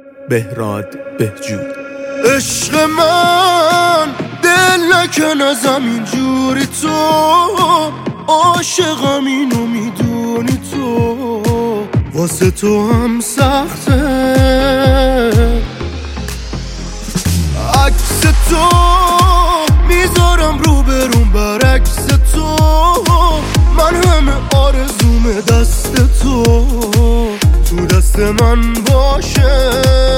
بهراد بهجود. عشق من دل نکنه زمین جوری، تو عاشقم اینو میدونی، تو واسه تو هم سخته. عکس تو میذارم رو برون برعکس تو، من همه آرزوم دست تو دست من باشه.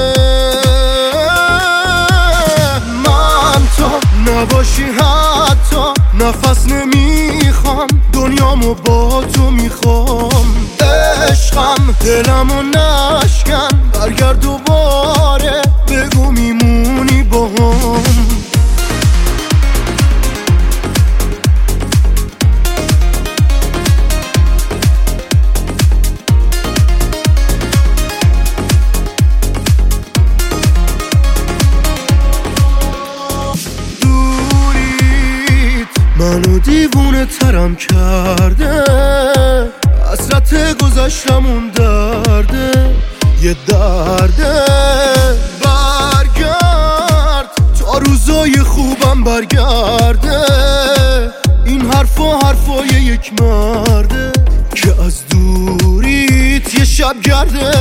من تا نباشی حتی نفس نمیخوام، دنیامو با تو میخوام. عشقم دلمو نشکن، برگرد دوباره بگو میمونی با هم. منو دیوونه ترم کرده، حسرت گذشتمون درده، یه درده. برگرد تا روزای خوبم برگرده، این حرفای یک مرده که از دوریت یه شب گرده.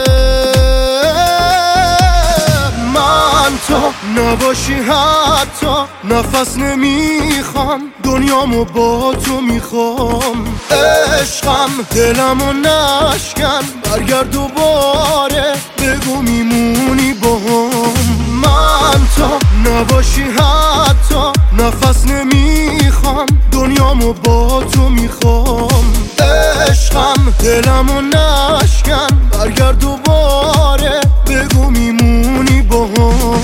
من تا نباشی حتی نفس نمیخوام، دنیامو با تو میخوام. عشقم دلمو نشکن، برگرد دوباره بگو میمونی با هم. من تا نباشی حتی نفس نمیخوام، دنیامو با تو میخوام. عشقم دلمو نشکن، برگرد دوباره بگو میمونی با هم.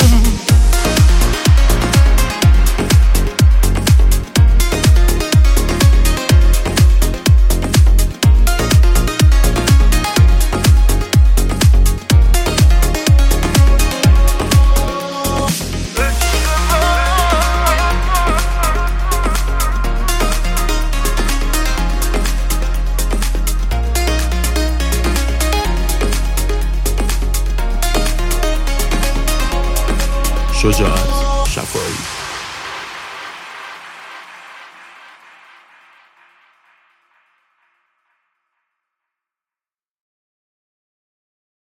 شجاعت شفایی.